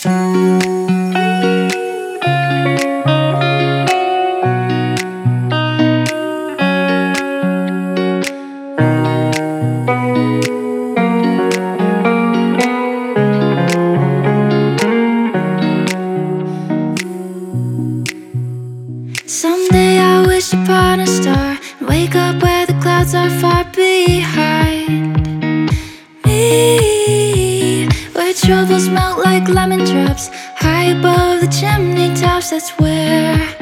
Someday I wish upon a star and wake up where the clouds are far behind me, where troubles melt like lemon drops high above the chimney tops. That's where